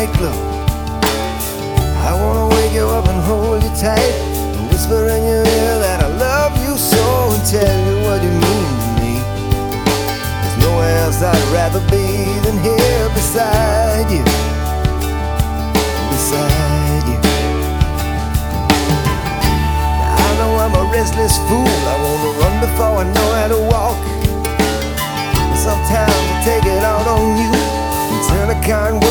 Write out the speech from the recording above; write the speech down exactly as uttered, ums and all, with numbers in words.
night glow. I wanna wake you up and hold you tight, and whisper in your ear that I love you so, and tell you what you mean to me. There's nowhere else I'd rather be than here beside you, beside you. Now I know I'm a restless fool, I wanna run before I know how to walk. Sometimes I take it out on you and turn a car and